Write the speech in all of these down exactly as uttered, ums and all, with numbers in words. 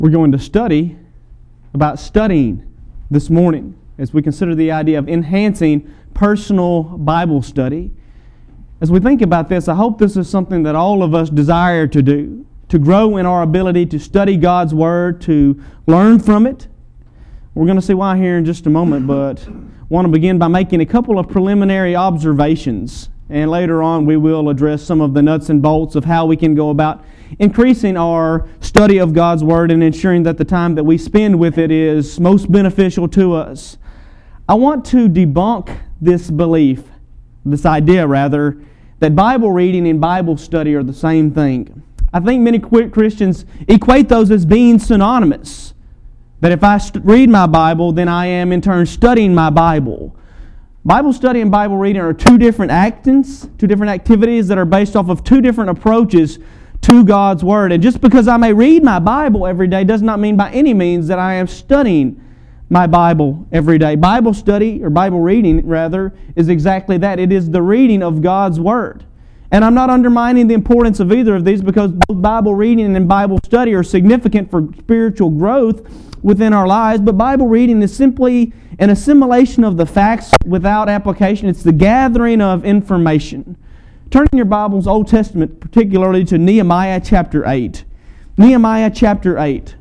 We're going to study about studying this morning as we consider the idea of enhancing personal Bible study. As we think about this, I hope this is something that all of us desire to do, to grow in our ability to study God's Word, to learn from it. We're going to see why here in just a moment, but I want to begin by making a couple of preliminary observations, and later on we will address some of the nuts and bolts of how we can go about increasing our study of God's Word and ensuring that the time that we spend with it is most beneficial to us. I want to debunk this belief, this idea rather, that Bible reading and Bible study are the same thing. I think many Christians equate those as being synonymous. That if I st- read my Bible, then I am in turn studying my Bible. Bible study and Bible reading are two different actions, two different activities that are based off of two different approaches to God's Word. And just because I may read my Bible every day does not mean by any means that I am studying my Bible every day. Bible study, or Bible reading rather, is exactly that. It is the reading of God's Word. And I'm not undermining the importance of either of these, because both Bible reading and Bible study are significant for spiritual growth within our lives. But Bible reading is simply an assimilation of the facts without application. It's the gathering of information. Turn in your Bibles, Old Testament, particularly to Nehemiah chapter eight. Nehemiah chapter eight.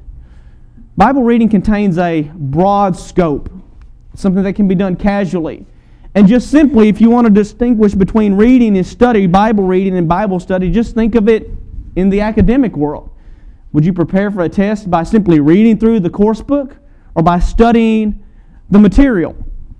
Bible reading contains a broad scope, something that can be done casually. And just simply, if you want to distinguish between reading and study, Bible reading and Bible study, just think of it in the academic world. Would you prepare for a test by simply reading through the course book or by studying the material?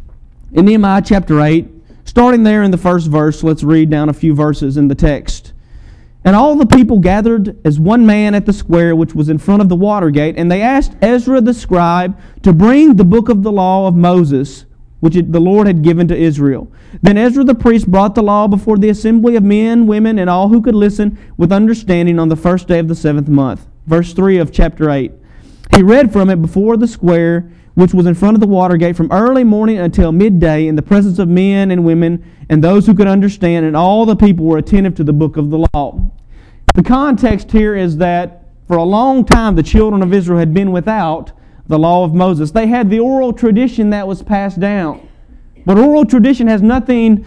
In Nehemiah chapter eight, starting there in the first verse, let's read down a few verses in the text. And all the people gathered as one man at the square which was in front of the water gate, and they asked Ezra the scribe to bring the book of the law of Moses, which the Lord had given to Israel. Then Ezra the priest brought the law before the assembly of men, women, and all who could listen with understanding on the first day of the seventh month. Verse three of chapter eight. He read from it before the square, which was in front of the water gate, from early morning until midday, in the presence of men and women, and those who could understand, and all the people were attentive to the book of the law. The context here is that for a long time the children of Israel had been without the law of Moses. They had the oral tradition that was passed down. But oral tradition has nothing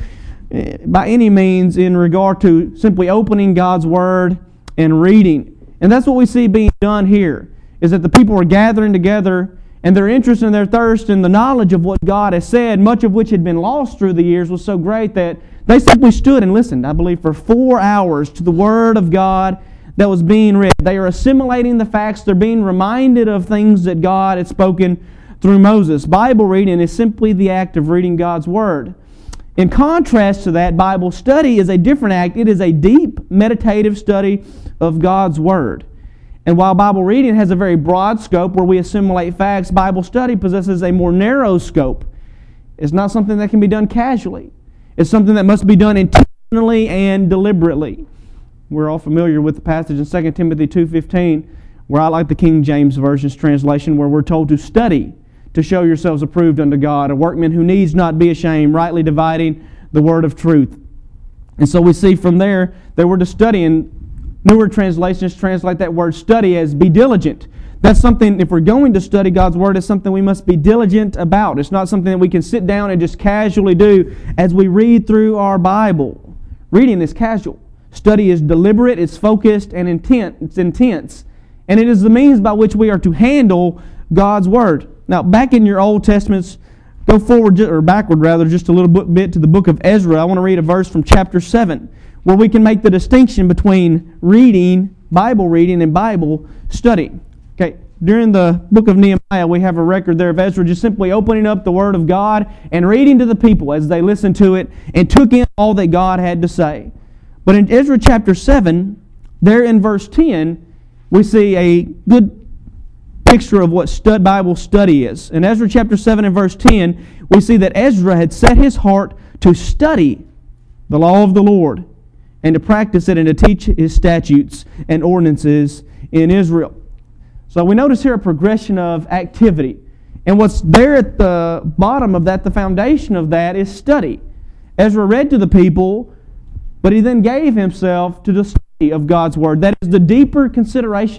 by any means in regard to simply opening God's Word and reading. And that's what we see being done here, is that the people are gathering together, and their interest and their thirst and the knowledge of what God has said, much of which had been lost through the years, was so great that they simply stood and listened, I believe, for four hours to the Word of God that was being read. They are assimilating the facts. They're being reminded of things that God had spoken through Moses. Bible reading is simply the act of reading God's Word. In contrast to that, Bible study is a different act. It is a deep, meditative study of God's Word. And while Bible reading has a very broad scope where we assimilate facts, Bible study possesses a more narrow scope. It's not something that can be done casually. It's something that must be done intentionally and deliberately. We're all familiar with the passage in Second Timothy two fifteen, where I like the King James Version's translation, where we're told to study to show yourselves approved unto God, a workman who needs not be ashamed, rightly dividing the word of truth. And so we see from there that we're to study, and newer translations translate that word study as be diligent. That's something, if we're going to study God's Word, it's something we must be diligent about. It's not something that we can sit down and just casually do as we read through our Bible. Reading is casual. Study is deliberate, it's focused, and intent. It's intense. And it is the means by which we are to handle God's Word. Now, back in your Old Testaments, go forward, or backward rather, just a little bit to the book of Ezra. I want to read a verse from chapter seven, where we can make the distinction between reading, Bible reading, and Bible study. Okay, during the book of Nehemiah, we have a record there of Ezra just simply opening up the Word of God and reading to the people as they listened to it and took in all that God had to say. But in Ezra chapter seven, there in verse ten, we see a good picture of what stud Bible study is. In Ezra chapter seven and verse ten, we see that Ezra had set his heart to study the law of the Lord and to practice it and to teach His statutes and ordinances in Israel. So we notice here a progression of activity. And what's there at the bottom of that, the foundation of that, is study. Ezra read to the people, but he then gave himself to the study of God's Word. That is the deeper consideration,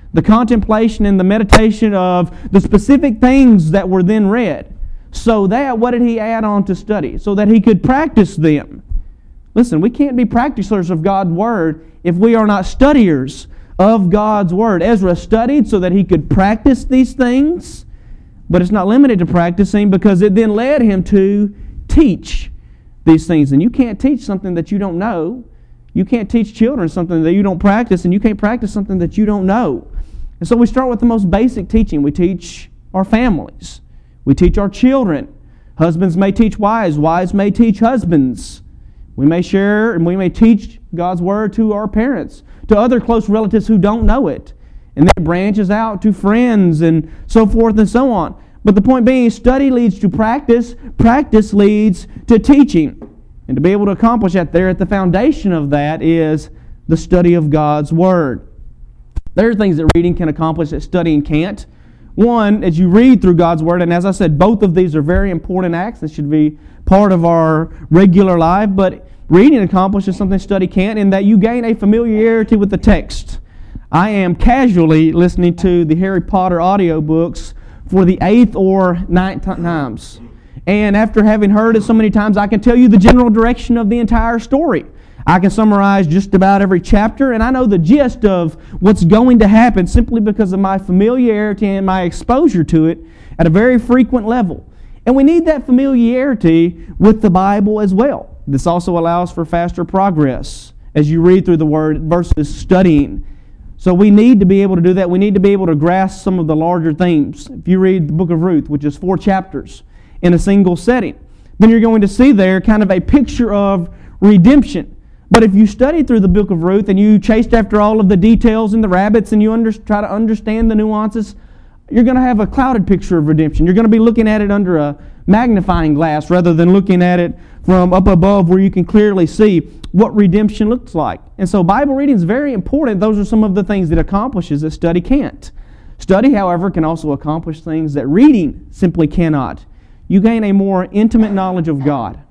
the contemplation and the meditation of the specific things that were then read. So that, what did he add on to study? So that he could practice them. Listen, we can't be practicers of God's Word if we are not studiers of God's Word. Ezra studied so that he could practice these things, but it's not limited to practicing, because it then led him to teach these things. And you can't teach something that you don't know. You can't teach children something that you don't practice, and you can't practice something that you don't know. And so we start with the most basic teaching. We teach our families. We teach our children. Husbands may teach wives. Wives may teach husbands. We may share and we may teach God's Word to our parents, to other close relatives who don't know it. And then it branches out to friends and so forth and so on. But the point being, study leads to practice. Practice leads to teaching. And to be able to accomplish that, there at the foundation of that is the study of God's Word. There are things that reading can accomplish that studying can't. One, as you read through God's Word, and as I said, both of these are very important acts that should be part of our regular life, but reading accomplishes something study can't, in that you gain a familiarity with the text. I am casually listening to the Harry Potter audiobooks for the eighth or ninth times. And after having heard it so many times, I can tell you the general direction of the entire story. I can summarize just about every chapter, and I know the gist of what's going to happen simply because of my familiarity and my exposure to it at a very frequent level. And we need that familiarity with the Bible as well. This also allows for faster progress as you read through the Word versus studying. So we need to be able to do that. We need to be able to grasp some of the larger themes. If you read the book of Ruth, which is four chapters in a single setting, then you're going to see there kind of a picture of redemption. But if you study through the book of Ruth and you chased after all of the details and the rabbits and you under, try to understand the nuances, you're going to have a clouded picture of redemption. You're going to be looking at it under a magnifying glass rather than looking at it from up above where you can clearly see what redemption looks like. And so Bible reading is very important. Those are some of the things that accomplishes that study can't. Study, however, can also accomplish things that reading simply cannot. You gain a more intimate knowledge of God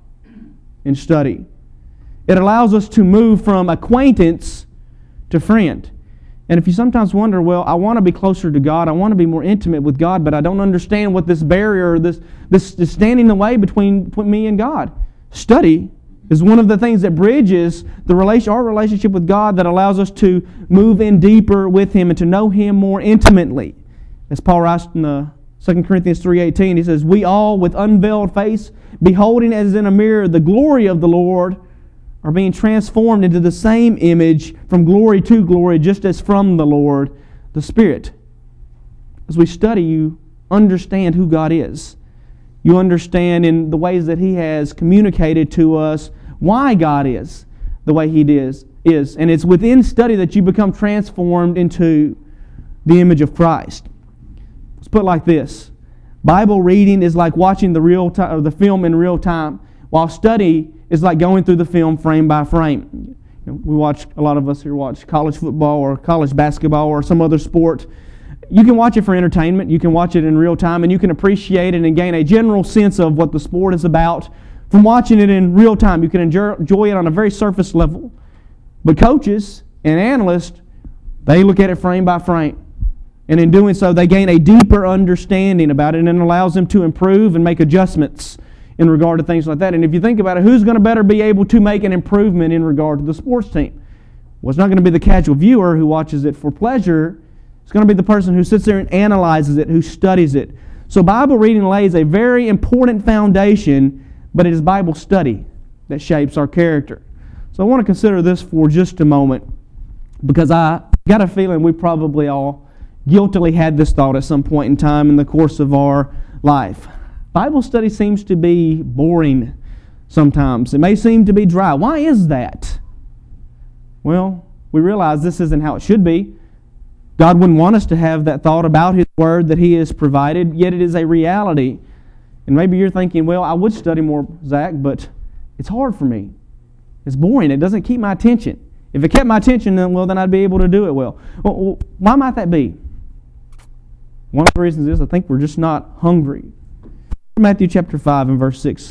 in study. It allows us to move from acquaintance to friend. And if you sometimes wonder, well, I want to be closer to God, I want to be more intimate with God, but I don't understand what this barrier, this this is standing in the way between, between me and God. Study is one of the things that bridges the relation, our relationship with God, that allows us to move in deeper with Him and to know Him more intimately. As Paul writes in the Second Corinthians three eighteen, he says, "We all with unveiled face, beholding as in a mirror the glory of the Lord, are being transformed into the same image from glory to glory, just as from the Lord, the Spirit." As we study, you understand who God is. You understand in the ways that He has communicated to us why God is the way He is. is. And it's within study that you become transformed into the image of Christ. Let's put it like this. Bible reading is like watching the real time, or the film in real time, while study is like going through the film frame by frame. You know, we watch, a lot of us here watch college football or college basketball or some other sport. You can watch it for entertainment. You can watch it in real time, and you can appreciate it and gain a general sense of what the sport is about from watching it in real time. You can enjoy, enjoy it on a very surface level. But coaches and analysts, they look at it frame by frame. And in doing so, they gain a deeper understanding about it, and it allows them to improve and make adjustments in regard to things like that. And if you think about it, who's going to better be able to make an improvement in regard to the sports team? Well, it's not going to be the casual viewer who watches it for pleasure. It's going to be the person who sits there and analyzes it, who studies it. So Bible reading lays a very important foundation, but it is Bible study that shapes our character. So I want to consider this for just a moment, because I got a feeling we probably all guiltily had this thought at some point in time in the course of our life. Bible study seems to be boring sometimes. It may seem to be dry. Why is that? Well, we realize this isn't how it should be. God wouldn't want us to have that thought about His Word that He has provided, yet it is a reality. And maybe you're thinking, well, I would study more, Zach, but it's hard for me. It's boring. It doesn't keep my attention. If it kept my attention, then, well, then I'd be able to do it well. Well, why might that be? One of the reasons is I think we're just not hungry. Matthew chapter five and verse six.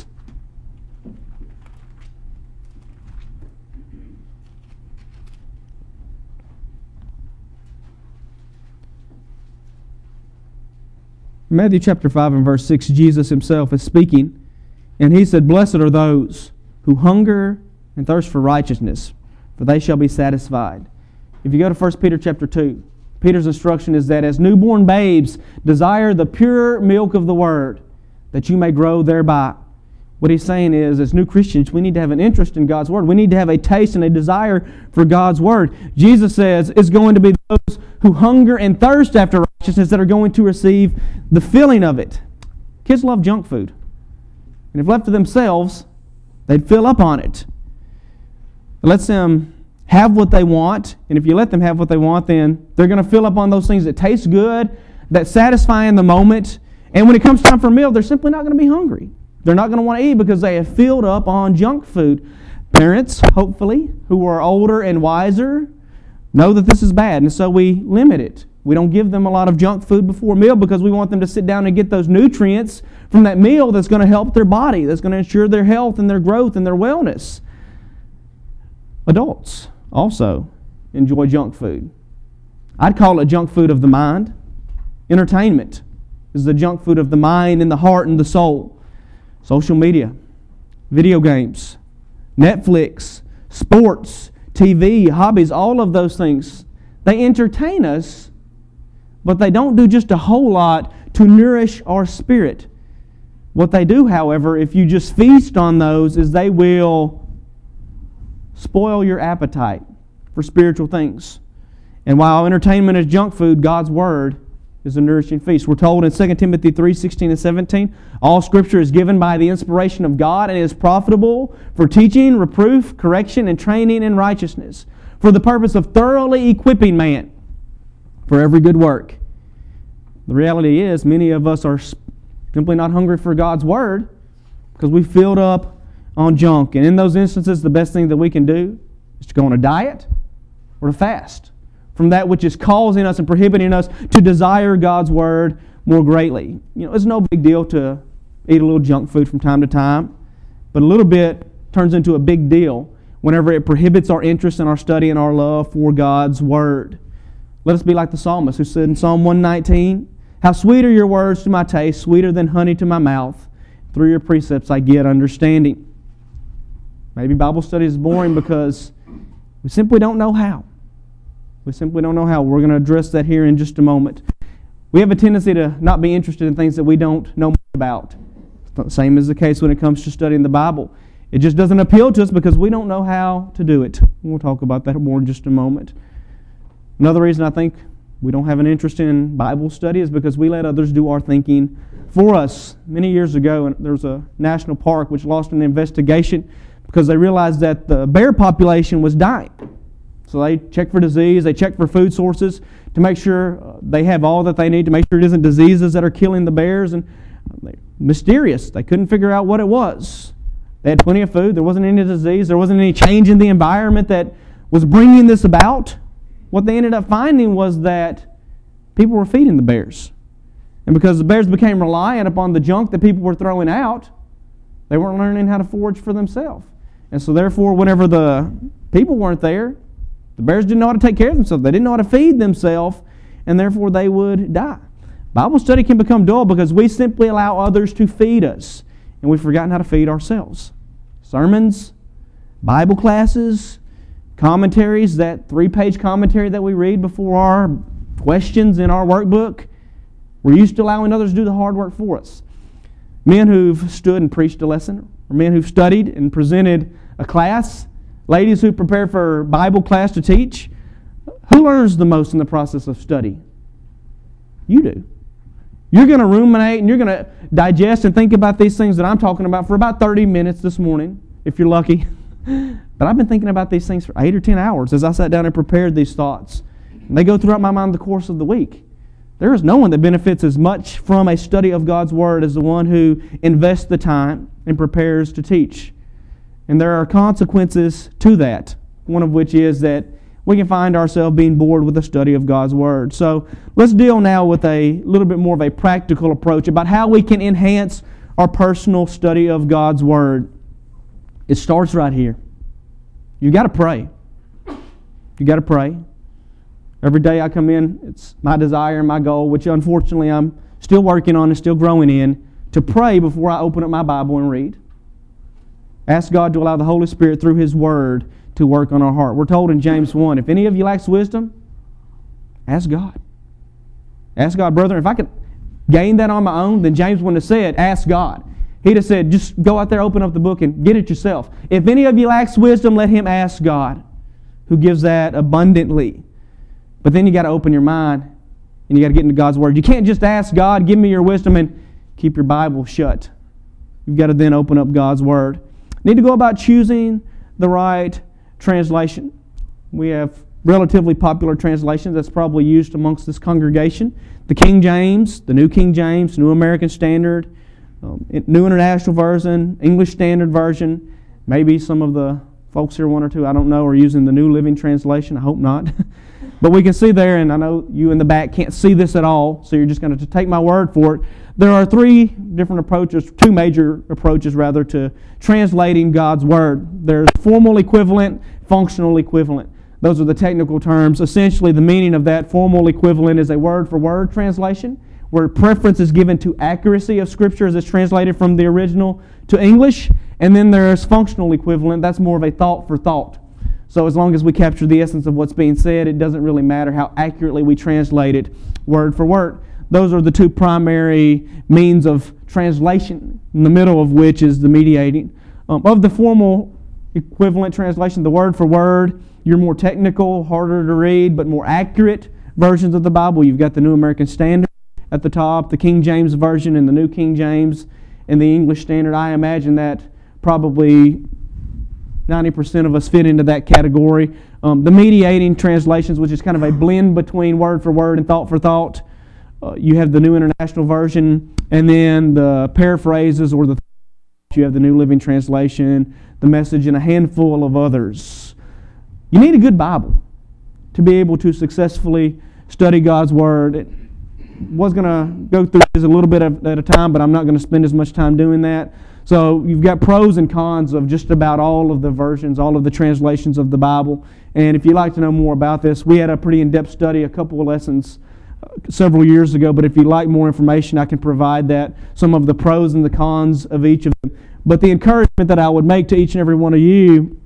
In Matthew chapter five and verse six, Jesus himself is speaking, and he said, "Blessed are those who hunger and thirst for righteousness, for they shall be satisfied." If you go to First Peter chapter two, Peter's instruction is that as newborn babes desire the pure milk of the Word, that you may grow thereby. What he's saying is, as new Christians, we need to have an interest in God's Word. We need to have a taste and a desire for God's Word. Jesus says it's going to be those who hunger and thirst after righteousness that are going to receive the filling of it. Kids love junk food. And if left to themselves, they'd fill up on it. It lets them have what they want, and if you let them have what they want, then they're going to fill up on those things that taste good, that satisfy in the moment, and when it comes time for a meal, they're simply not going to be hungry. They're not going to want to eat because they have filled up on junk food. Parents, hopefully, who are older and wiser, know that this is bad, and so we limit it. We don't give them a lot of junk food before a meal because we want them to sit down and get those nutrients from that meal that's going to help their body, that's going to ensure their health and their growth and their wellness. Adults also enjoy junk food. I'd call it junk food of the mind. Entertainment is the junk food of the mind and the heart and the soul. Social media, video games, Netflix, sports, T V, hobbies, all of those things, they entertain us, but they don't do just a whole lot to nourish our spirit. What they do, however, if you just feast on those, is they will spoil your appetite for spiritual things. And while entertainment is junk food, God's Word is a nourishing feast. We're told in Second Timothy three sixteen and seventeen, all Scripture is given by the inspiration of God and is profitable for teaching, reproof, correction, and training in righteousness, for the purpose of thoroughly equipping man for every good work. The reality is, many of us are simply not hungry for God's Word because we filled up on junk. And in those instances, the best thing that we can do is to go on a diet or to fast from that which is causing us and prohibiting us to desire God's Word more greatly. You know, it's no big deal to eat a little junk food from time to time, but a little bit turns into a big deal whenever it prohibits our interest in our study and our love for God's Word. Let us be like the psalmist who said in Psalm one nineteen, "How sweet are your words to my taste, sweeter than honey to my mouth. Through your precepts I get understanding." Maybe Bible study is boring because we simply don't know how. We simply don't know how. We're going to address that here in just a moment. We have a tendency to not be interested in things that we don't know much about. The same is the case when it comes to studying the Bible. It just doesn't appeal to us because we don't know how to do it. We'll talk about that more in just a moment. Another reason I think we don't have an interest in Bible study is because we let others do our thinking for us. Many years ago, there was a national park which lost an investigation because they realized that the bear population was dying. So they check for disease, they check for food sources to make sure they have all that they need to make sure it isn't diseases that are killing the bears. And mysterious. They couldn't figure out what it was. They had plenty of food. There wasn't any disease. There wasn't any change in the environment that was bringing this about. What they ended up finding was that people were feeding the bears. And because the bears became reliant upon the junk that people were throwing out, they weren't learning how to forage for themselves. And so therefore, whenever the people weren't there, the bears didn't know how to take care of themselves. They didn't know how to feed themselves, and therefore they would die. Bible study can become dull because we simply allow others to feed us, and we've forgotten how to feed ourselves. Sermons, Bible classes, commentaries, that three-page commentary that we read before our questions in our workbook, we're used to allowing others to do the hard work for us. Men who've stood and preached a lesson, or men who've studied and presented a class, ladies who prepare for Bible class to teach, who learns the most in the process of study? You do. You're going to ruminate and you're going to digest and think about these things that I'm talking about for about thirty minutes this morning, if you're lucky. But I've been thinking about these things for eight or ten hours as I sat down and prepared these thoughts. And they go throughout my mind the course of the week. There is no one that benefits as much from a study of God's Word as the one who invests the time and prepares to teach. And there are consequences to that, one of which is that we can find ourselves being bored with the study of God's Word. So let's deal now with a little bit more of a practical approach about how we can enhance our personal study of God's Word. It starts right here. You've got to pray. You've got to pray. Every day I come in, it's my desire and my goal, which unfortunately I'm still working on and still growing in, to pray before I open up my Bible and read. Ask God to allow the Holy Spirit through His Word to work on our heart. We're told in James one, if any of you lacks wisdom, ask God. Ask God, brother. If I could gain that on my own, then James wouldn't have said, ask God. He'd have said, just go out there, open up the book, and get it yourself. If any of you lacks wisdom, let him ask God, who gives that abundantly. But then you got to open your mind, and you got to get into God's Word. You can't just ask God, give me your wisdom, and keep your Bible shut. You've got to then open up God's Word. Need to go about choosing the right translation. We have relatively popular translations that's probably used amongst this congregation. The King James, the New King James, New American Standard, um, New International Version, English Standard Version. Maybe some of the folks here, one or two, I don't know, are using the New Living Translation. I hope not. But we can see there, and I know you in the back can't see this at all, so you're just going to take my word for it. There are three different approaches, two major approaches rather, to translating God's Word. There's formal equivalent, functional equivalent. Those are the technical terms. Essentially, the meaning of that formal equivalent is a word-for-word translation, where preference is given to accuracy of Scripture as it's translated from the original to English. And then there's functional equivalent. That's more of a thought-for-thought. So as long as we capture the essence of what's being said, it doesn't really matter how accurately we translate it word for word. Those are the two primary means of translation, in the middle of which is the mediating. Um, of the formal equivalent translation, the word for word, your more technical, harder to read, but more accurate versions of the Bible. You've got the New American Standard at the top, the King James Version and the New King James, and the English Standard. I imagine that probably ninety percent of us fit into that category. Um, the mediating translations, which is kind of a blend between word for word and thought for thought. Uh, you have the New International Version, and then the paraphrases or the you have the New Living Translation, the Message, and a handful of others. You need a good Bible to be able to successfully study God's Word. It was going to go through this a little bit at a time, but I'm not going to spend as much time doing that. So you've got pros and cons of just about all of the versions, all of the translations of the Bible. And if you'd like to know more about this, we had a pretty in-depth study, a couple of lessons uh, several years ago. But if you'd like more information, I can provide that, some of the pros and the cons of each of them. But the encouragement that I would make to each and every one of you,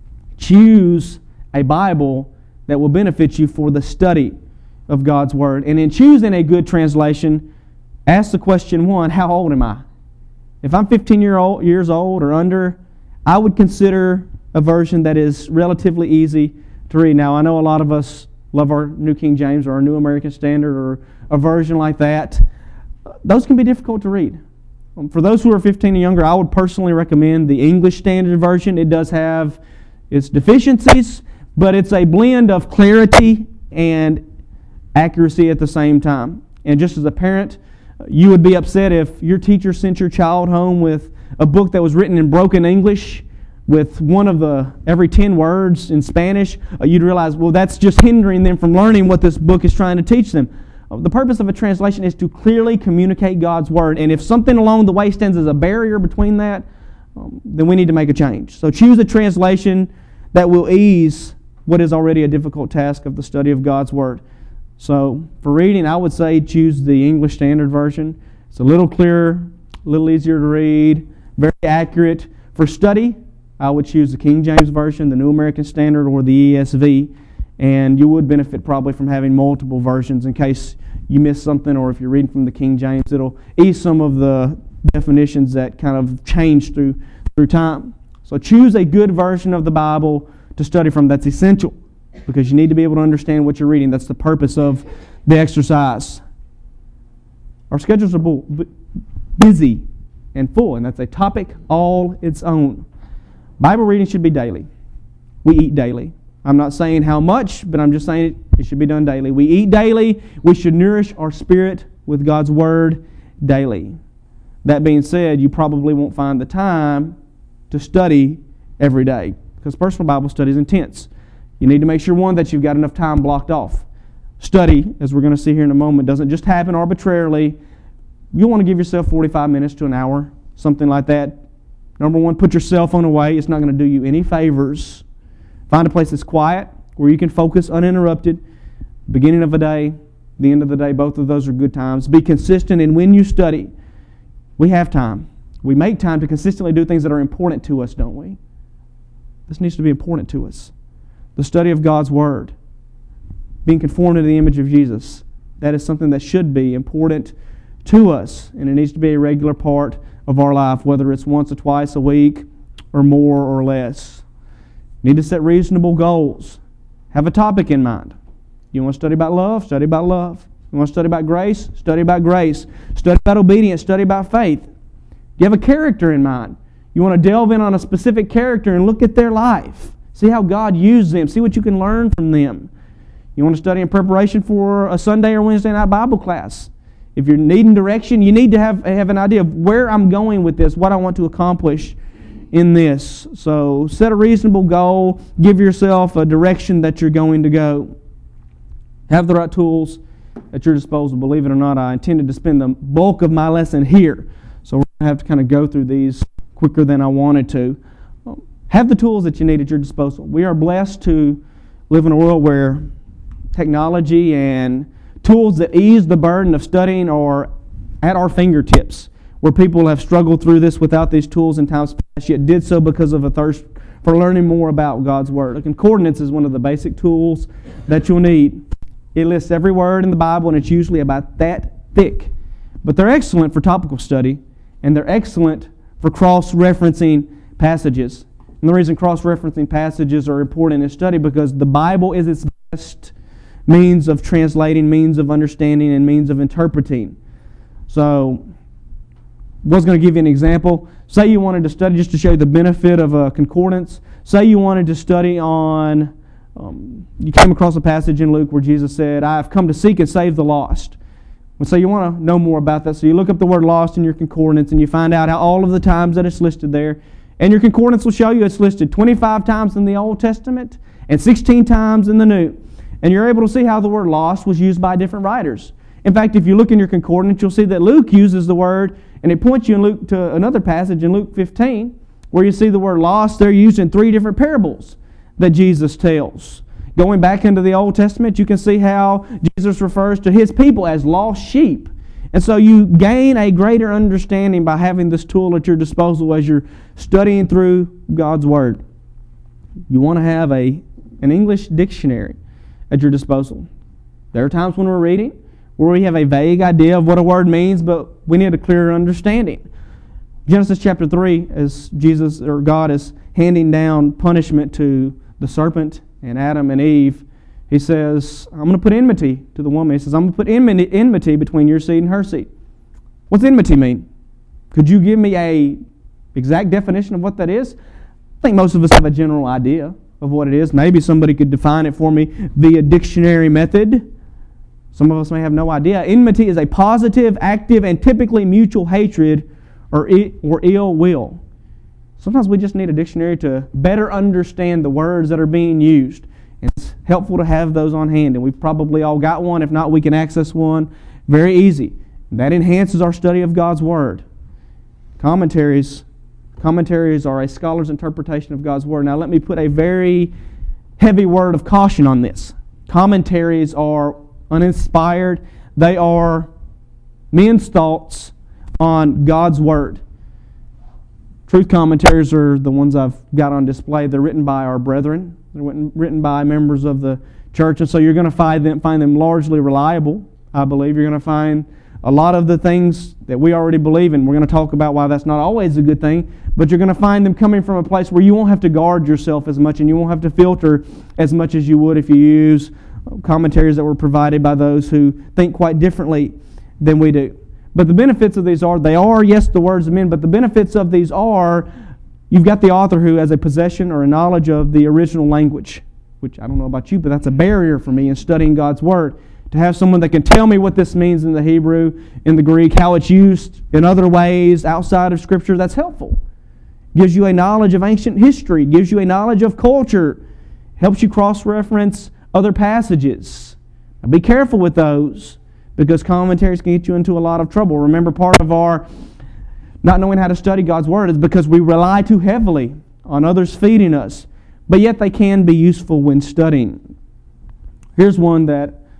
choose a Bible that will benefit you for the study of God's Word. And in choosing a good translation, ask the question, one, how old am I? If I'm fifteen year old, years old or under, I would consider a version that is relatively easy to read. Now, I know a lot of us love our New King James or our New American Standard or a version like that. Those can be difficult to read. Um, for those who are fifteen and younger, I would personally recommend the English Standard Version. It does have its deficiencies, but it's a blend of clarity and accuracy at the same time. And just as a parent, you would be upset if your teacher sent your child home with a book that was written in broken English with one of the every ten words in Spanish. Uh, you'd realize, well, that's just hindering them from learning what this book is trying to teach them. Uh, the purpose of a translation is to clearly communicate God's Word. And if something along the way stands as a barrier between that, um, then we need to make a change. So choose a translation that will ease what is already a difficult task of the study of God's Word. So for reading, I would say choose the English Standard Version. It's a little clearer, a little easier to read, very accurate. For study, I would choose the King James Version, the New American Standard, or the E S V. And you would benefit probably from having multiple versions in case you miss something, or if you're reading from the King James, it'll ease some of the definitions that kind of change through, through time. So choose a good version of the Bible to study from. That's essential, because you need to be able to understand what you're reading. That's the purpose of the exercise. Our schedules are busy and full, and that's a topic all its own. Bible reading should be daily. We eat daily. I'm not saying how much, but I'm just saying it, it should be done daily. We eat daily. We should nourish our spirit with God's Word daily. That being said, you probably won't find the time to study every day, because personal Bible study is intense. You need to make sure, one, that you've got enough time blocked off. Study, as we're going to see here in a moment, doesn't just happen arbitrarily. You'll want to give yourself forty-five minutes to an hour, something like that. Number one, put your cell phone away. It's not going to do you any favors. Find a place that's quiet, where you can focus uninterrupted. Beginning of a day, At the end of the day, both of those are good times. Be consistent, and when you study, we have time. We make time to consistently do things that are important to us, don't we? This needs to be important to us. The study of God's Word, being conformed to the image of Jesus, that is something that should be important to us, and it needs to be a regular part of our life, whether it's once or twice a week or more or less. You need to set reasonable goals. Have a topic in mind. You want to study about love? Study about love. You want to study about grace? Study about grace. Study about obedience? Study about faith. You have a character in mind. You want to delve in on a specific character and look at their life. See how God used them. See what you can learn from them. You want to study in preparation for a Sunday or Wednesday night Bible class. If you're needing direction, you need to have, have an idea of where I'm going with this, what I want to accomplish in this. So set a reasonable goal. Give yourself a direction that you're going to go. Have the right tools at your disposal. Believe it or not, I intended to spend the bulk of my lesson here. So we're going to have to kind of go through these quicker than I wanted to. Have the tools that you need at your disposal. We are blessed to live in a world where technology and tools that ease the burden of studying are at our fingertips, where people have struggled through this without these tools in times past, yet did so because of a thirst for learning more about God's Word. A concordance is one of the basic tools that you'll need. It lists every word in the Bible, and it's usually about that thick. But they're excellent for topical study, and they're excellent for cross-referencing passages. And the reason cross-referencing passages are important in study because the Bible is its best means of translating, means of understanding, and means of interpreting. So, I was going to give you an example. Say you wanted to study, just to show you the benefit of a concordance, say you wanted to study on, um, you came across a passage in Luke where Jesus said, I have come to seek and save the lost. And so you want to know more about that. So you look up the word lost in your concordance and you find out how all of the times that it's listed there. And your concordance will show you it's listed twenty-five times in the Old Testament and sixteen times in the New. And you're able to see how the word lost was used by different writers. In fact, if you look in your concordance, you'll see that Luke uses the word, and it points you in Luke to another passage in Luke fifteen, where you see the word lost. They're used in three different parables that Jesus tells. Going back into the Old Testament, you can see how Jesus refers to His people as lost sheep. And so you gain a greater understanding by having this tool at your disposal as you're studying through God's Word. You want to have a, an English dictionary at your disposal. There are times when we're reading where we have a vague idea of what a word means, but we need a clearer understanding. Genesis chapter three, as Jesus or God is handing down punishment to the serpent and Adam and Eve, He says, I'm going to put enmity to the woman. He says, I'm going to put enmity, enmity between your seed and her seed. What's enmity mean? Could you give me a exact definition of what that is? I think most of us have a general idea of what it is. Maybe somebody could define it for me via dictionary method. Some of us may have no idea. Enmity is a positive, active, and typically mutual hatred or, or ill will. Sometimes we just need a dictionary to better understand the words that are being used. And it's helpful to have those on hand, and we've probably all got one. If not, we can access one very easy. That enhances our study of God's Word. Commentaries, commentaries are a scholar's interpretation of God's Word. Now let me put a very heavy word of caution on this. Commentaries are uninspired. They are men's thoughts on God's Word. Truth commentaries are the ones I've got on display. They're written by our brethren. They're written by members of the church, and so you're going to find them, find them largely reliable, I believe. You're going to find a lot of the things that we already believe in. We're going to talk about why that's not always a good thing, but you're going to find them coming from a place where you won't have to guard yourself as much and you won't have to filter as much as you would if you use commentaries that were provided by those who think quite differently than we do. But the benefits of these are, they are, yes, the words of men, but the benefits of these are, you've got the author who has a possession or a knowledge of the original language, which I don't know about you, but that's a barrier for me in studying God's Word. To have someone that can tell me what this means in the Hebrew, in the Greek, how it's used in other ways outside of Scripture, that's helpful. Gives you a knowledge of ancient history, gives you a knowledge of culture, helps you cross-reference other passages. Now be careful with those, because commentaries can get you into a lot of trouble. Remember, part of our not knowing how to study God's Word is because we rely too heavily on others feeding us, but yet they can be useful when studying. Here's one that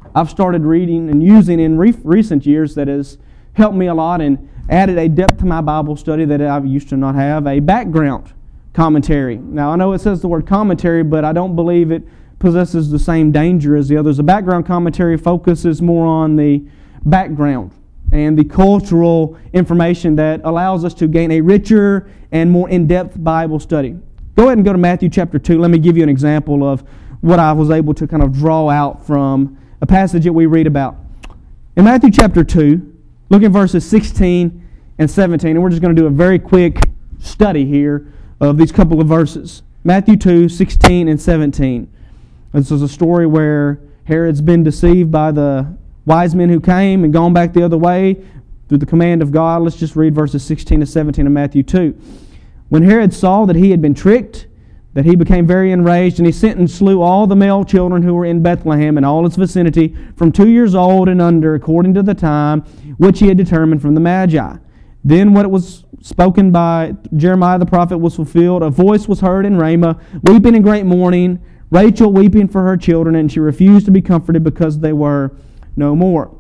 I've started reading and using in re- recent years that has helped me a lot and added a depth to my Bible study that I used to not have, a background commentary. Now, I know it says the word commentary, but I don't believe it possesses the same danger as the others. A background commentary focuses more on the background and the cultural information that allows us to gain a richer and more in-depth Bible study. Go ahead and go to Matthew chapter two. Let me give you an example of what I was able to kind of draw out from a passage that we read about. In Matthew chapter two, look at verses sixteen and seventeen, and we're just going to do a very quick study here of these couple of verses. Matthew two, sixteen and seventeen. This is a story where Herod's been deceived by the wise men who came and gone back the other way through the command of God. Let's just read verses sixteen to seventeen of Matthew two. When Herod saw that he had been tricked, that he became very enraged, and he sent and slew all the male children who were in Bethlehem and all its vicinity, from two years old and under, according to the time which he had determined from the Magi. Then what was spoken by Jeremiah the prophet was fulfilled. A voice was heard in Ramah, weeping in great mourning, Rachel weeping for her children, and she refused to be comforted because they were no more.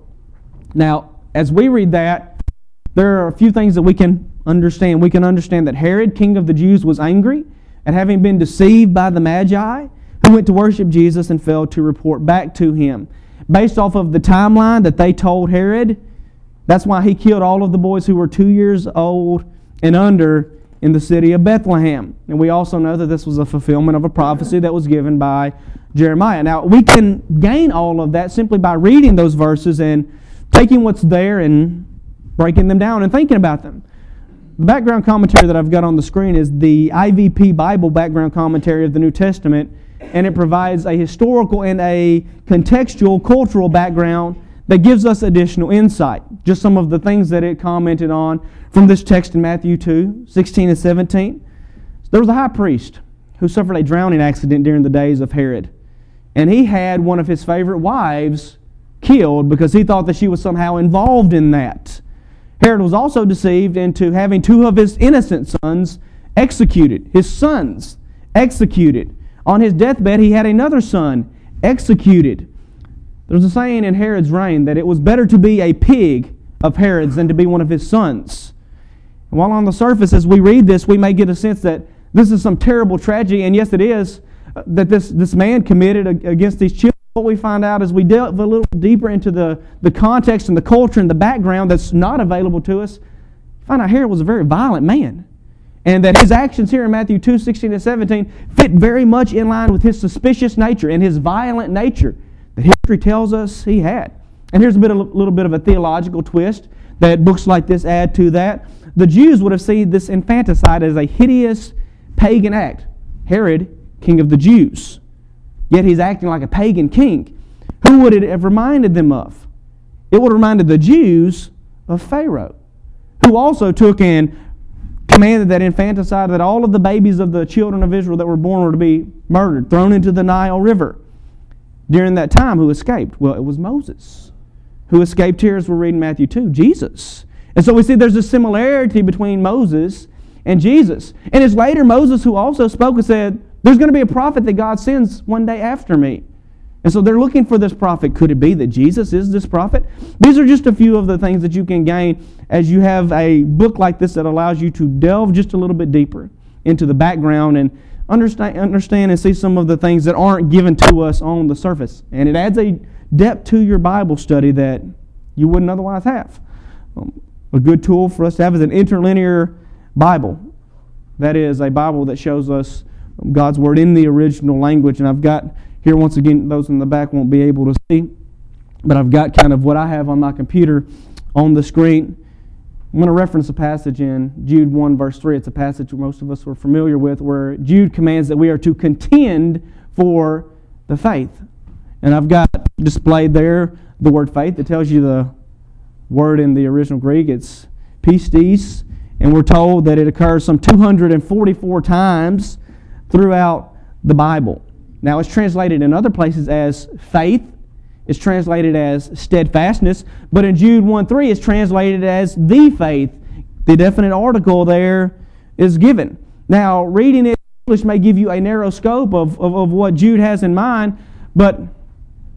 Now, as we read that, there are a few things that we can understand. We can understand that Herod, king of the Jews, was angry at having been deceived by the Magi, who went to worship Jesus and failed to report back to him. Based off of the timeline that they told Herod, that's why he killed all of the boys who were two years old and under in the city of Bethlehem. And we also know that this was a fulfillment of a prophecy that was given by Jeremiah. Now, we can gain all of that simply by reading those verses and taking what's there and breaking them down and thinking about them. The background commentary that I've got on the screen is the I V P Bible background commentary of the New Testament, and it provides a historical and a contextual, cultural background that gives us additional insight. Just some of the things that it commented on from this text in Matthew two, sixteen and seventeen. There was a high priest who suffered a drowning accident during the days of Herod, and he had one of his favorite wives killed because he thought that she was somehow involved in that. Herod was also deceived into having two of his innocent sons executed. His sons executed. On his deathbed, he had another son executed. There's a saying in Herod's reign that it was better to be a pig of Herod's than to be one of his sons. And while on the surface, as we read this, we may get a sense that this is some terrible tragedy, and yes, it is, uh, that this, this man committed against these children. What we find out as we delve a little deeper into the, the context and the culture and the background that's not available to us, find out Herod was a very violent man. And that his actions here in Matthew two, sixteen and seventeen fit very much in line with his suspicious nature and his violent nature that history tells us he had. And here's a bit, a little bit of a theological twist that books like this add to that. The Jews would have seen this infanticide as a hideous pagan act. Herod, king of the Jews. Yet he's acting like a pagan king. Who would it have reminded them of? It would have reminded the Jews of Pharaoh, who also took and commanded that infanticide, that all of the babies of the children of Israel that were born were to be murdered, thrown into the Nile River. During that time, who escaped? Well, it was Moses. Who escaped here as we're reading Matthew two? Jesus. And so we see there's a similarity between Moses and Jesus. And it's later Moses who also spoke and said, there's going to be a prophet that God sends one day after me. And so they're looking for this prophet. Could it be that Jesus is this prophet? These are just a few of the things that you can gain as you have a book like this that allows you to delve just a little bit deeper into the background and understand, understand and see some of the things that aren't given to us on the surface. And it adds a depth to your Bible study that you wouldn't otherwise have. Um, a good tool for us to have is an interlinear Bible. That is a Bible that shows us God's Word in the original language. And I've got here, once again, those in the back won't be able to see, but I've got kind of what I have on my computer on the screen. I'm going to reference a passage in Jude one, verse three. It's a passage most of us are familiar with, where Jude commands that we are to contend for the faith. And I've got displayed there the word faith that tells you the word in the original Greek. It's pistis, and we're told that it occurs some two hundred forty-four times throughout the Bible. Now, it's translated in other places as faith. It's translated as steadfastness. But in Jude one three, it's translated as the faith. The definite article there is given. Now, reading it in English may give you a narrow scope of, of, of what Jude has in mind, but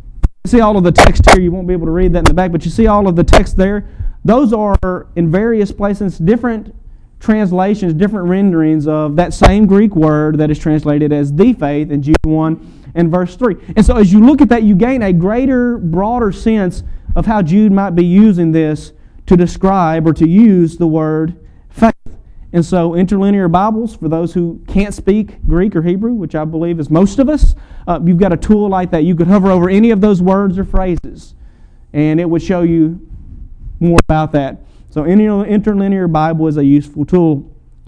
see all of the text here. You won't be able to read that in the back, but you see all of the text there. Those are in various places, different translations, different renderings of that same Greek word that is translated as the faith in Jude one and verse three. And so as you look at that, you gain a greater, broader sense of how Jude might be using this to describe or to use the word faith. And so interlinear Bibles, for those who can't speak Greek or Hebrew, which I believe is most of us, uh, you've got a tool like that. You could hover over any of those words or phrases, and it would show you more about that. So interlinear Bible is a useful tool.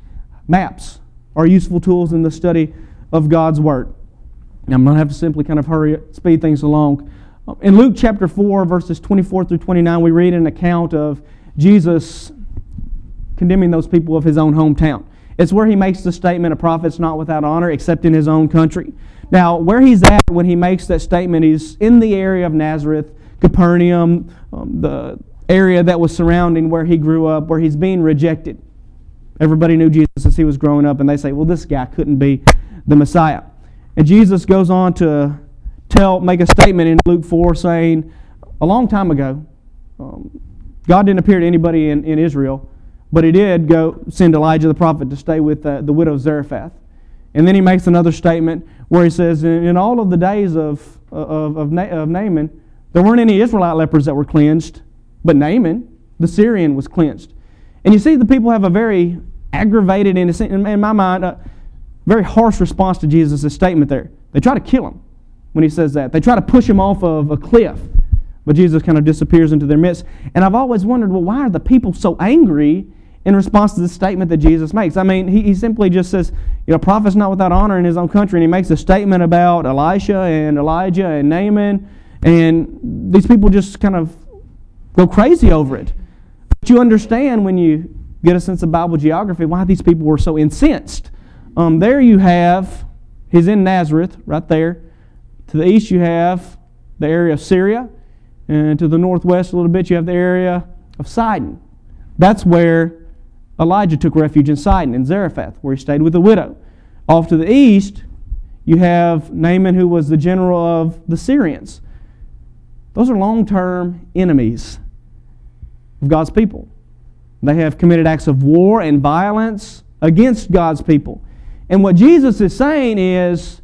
Maps are useful tools in the study of God's Word. Now, I'm going to have to simply kind of hurry, speed things along. In Luke chapter four, verses twenty-four through twenty-nine, we read an account of Jesus condemning those people of his own hometown. It's where he makes the statement, a prophet's not without honor except in his own country. Now, where he's at when he makes that statement, he's in the area of Nazareth, Capernaum, um, the area that was surrounding where he grew up, where he's being rejected. Everybody knew Jesus as he was growing up, and they say, well, this guy couldn't be the Messiah. And Jesus goes on to tell, make a statement in Luke four saying, a long time ago, um, God didn't appear to anybody in, in Israel, but he did go send Elijah the prophet to stay with uh, the widow of Zarephath. And then he makes another statement where he says, in, in all of the days of, of, of, Na- of Naaman, there weren't any Israelite lepers that were cleansed, but Naaman, the Syrian, was cleansed. And you see the people have a very aggravated, in, in my mind, a very harsh response to Jesus' statement there. They try to kill him when he says that. They try to push him off of a cliff. But Jesus kind of disappears into their midst. And I've always wondered, well, why are the people so angry in response to this statement that Jesus makes? I mean, he, he simply just says, you know, prophet's not without honor in his own country, and he makes a statement about Elisha and Elijah and Naaman, and these people just kind of go crazy over it. But you understand when you get a sense of Bible geography why these people were so incensed. Um, there you have, he's in Nazareth, right there. To the east you have the area of Syria, and to the northwest a little bit you have the area of Sidon. That's where Elijah took refuge in Sidon, in Zarephath, where he stayed with a widow. Off to the east, you have Naaman, who was the general of the Syrians. Those are long-term enemies of God's people. They have committed acts of war and violence against God's people. And what Jesus is saying is,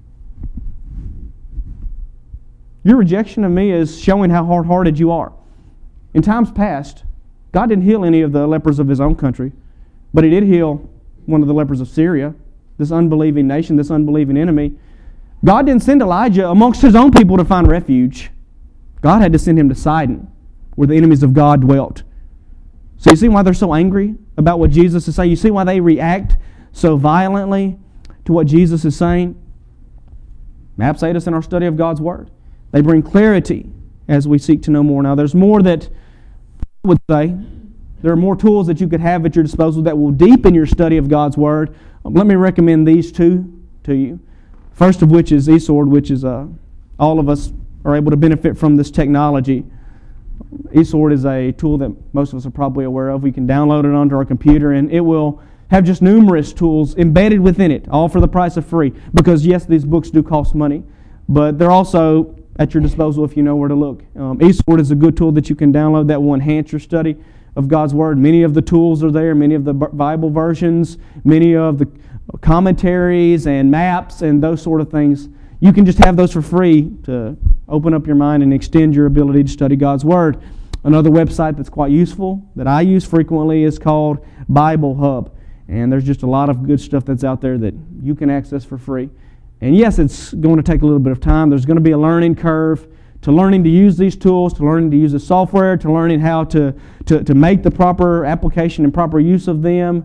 your rejection of me is showing how hard-hearted you are. In times past, God didn't heal any of the lepers of his own country, but he did heal one of the lepers of Syria, this unbelieving nation, this unbelieving enemy. God didn't send Elijah amongst his own people to find refuge. God had to send him to Sidon, where the enemies of God dwelt. So you see why they're so angry about what Jesus is saying? You see why they react so violently to what Jesus is saying? Maps aid us in our study of God's Word. They bring clarity as we seek to know more. Now, there's more that I would say. There are more tools that you could have at your disposal that will deepen your study of God's Word. Um, let me recommend these two to you. First of which is eSword, which is uh, all of us are able to benefit from this technology. eSword is a tool that most of us are probably aware of. We can download it onto our computer, and it will have just numerous tools embedded within it, all for the price of free. Because yes, these books do cost money, but they're also at your disposal if you know where to look. Um, eSword is a good tool that you can download that will enhance your study of God's Word. Many of the tools are there, many of the Bible versions, many of the commentaries and maps and those sort of things. You can just have those for free to open up your mind and extend your ability to study God's Word. Another website that's quite useful that I use frequently is called Bible Hub. And there's just a lot of good stuff that's out there that you can access for free. And yes, it's going to take a little bit of time. There's going to be a learning curve to learning to use these tools, to learning to use the software, to learning how to, to, to make the proper application and proper use of them.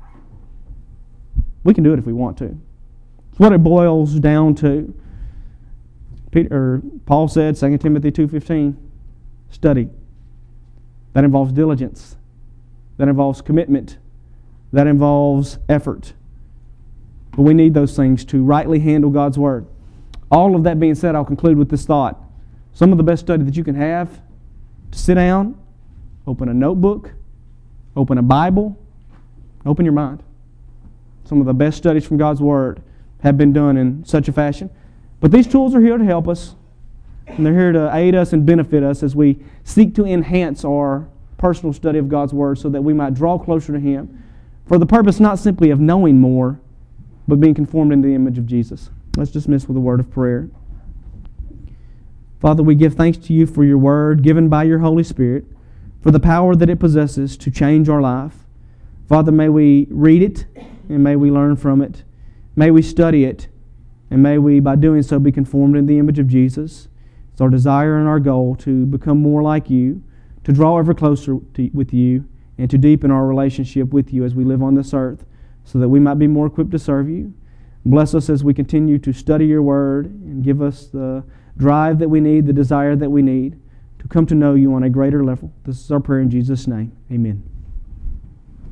We can do it if we want to. It's what it boils down to. Peter, or Paul said, Second Timothy two fifteen, study. That involves diligence. That involves commitment. That involves effort. But we need those things to rightly handle God's Word. All of that being said, I'll conclude with this thought. Some of the best study that you can have, to sit down, open a notebook, open a Bible, open your mind. Some of the best studies from God's Word have been done in such a fashion. But these tools are here to help us. And they're here to aid us and benefit us as we seek to enhance our personal study of God's Word so that we might draw closer to Him for the purpose not simply of knowing more, but being conformed into the image of Jesus. Let's dismiss with a word of prayer. Father, we give thanks to You for Your Word given by Your Holy Spirit, for the power that it possesses to change our life. Father, may we read it and may we learn from it. May we study it and may we, by doing so, be conformed in the image of Jesus. It's our desire and our goal to become more like You, to draw ever closer to, with You, and to deepen our relationship with You as we live on this earth so that we might be more equipped to serve You. Bless us as we continue to study Your Word and give us the drive that we need, the desire that we need to come to know You on a greater level. This is our prayer in Jesus' name. Amen.